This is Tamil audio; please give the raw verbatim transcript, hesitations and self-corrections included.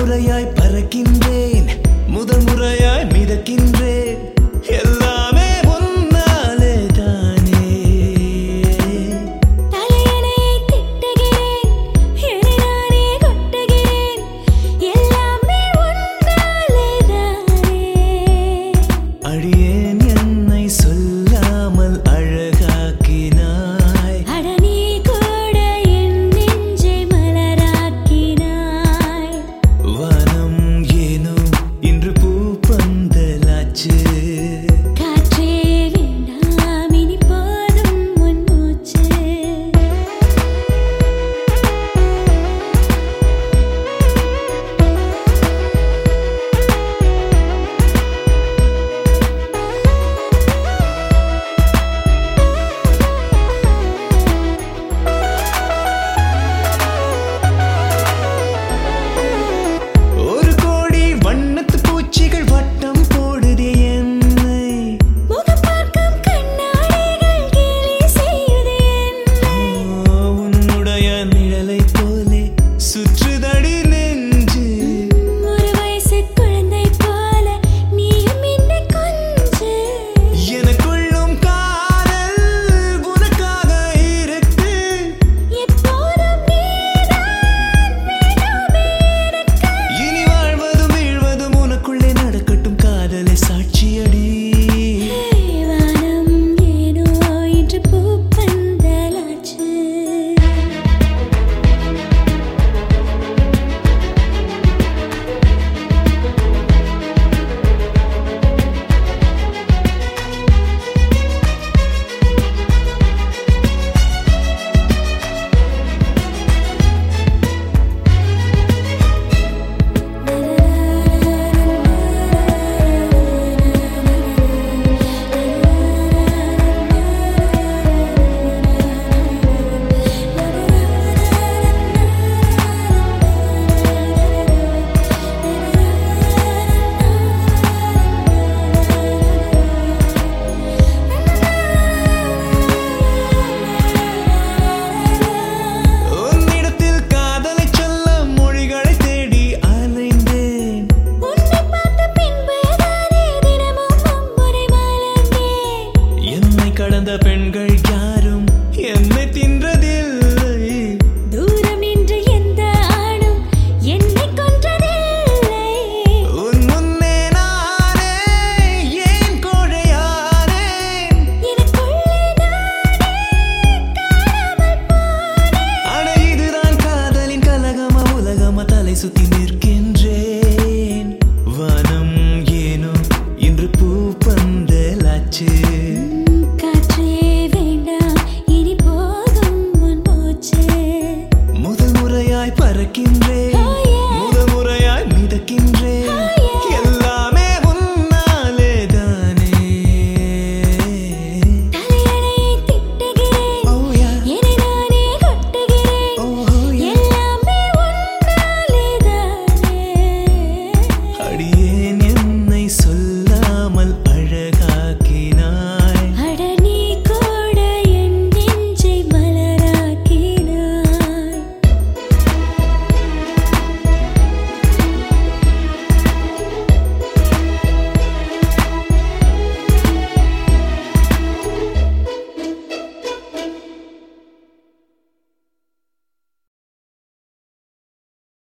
முறையாய் பறக்கின்றேன், முதல் முறையாய் மிதக்கின்றேன், எல்லாமே உன்னாலே தானே. தலையணையை திட்டுகிறேன், என்னை நானே கொட்டுகிறேன், எல்லாமே உன்னாலே தானே. அடியேன் என்னை சொல்லாமல் அழகாக்கினாய், அட நீ கூட என் நெஞ்சை மலராக்கினாய். வானம் ஏனோ இன்று பூப்பந்தலாச்சு. காற்றே வேண்டாம் இனி போதும் உன் மூச்சு. ஒரு கோடி வண்ணத்து பூச்சிகள் வட்டம் போடுதே என்னை, முகம் பார்க்கும் கண்ணாடிகள் கேலி செய்யுதே என்னை. உன்னுடைய நிழலைப் போலே சுற்றுதடி நெஞ்சு. ஒரு வயசு குழந்தை போல நீயும் என்னை கொஞ்சு. எனக்குள்ளும் காதல் உனக்காக இருக்கு, எப்போதும் நீதான் வேண்டுமே எனக்கு. இனி வாழ்வதும் வீழ்வதும் உனக்குள்ளே நடக்கட்டும் காதலை சாட்சியடி. வானம் ஏனோ இன்று பூப்பந்தலாச்சு. உன்னிடத்தில் காதலைச் சொல்ல மொழிகளைத் தேடி அலைந்தேன், உன்னை பார்த்த பின்புதானே தினமும் மும்முறை மலர்ந்தேன். என்னை கடந்த பெண்கள் யாரும் என்னை தின்றதில்லை. தூரம் நின்று எந்த ஆணும் என்னை கொன்றதில்லை. உன் முன்னே நானே ஏன் கோழையானேன், எனக்குள்ளே நானே காணாமல் போனேன். அட இதுதான் காதலின் கலகமா உலகமா தலை சுத்தி நிற்கிறேன்.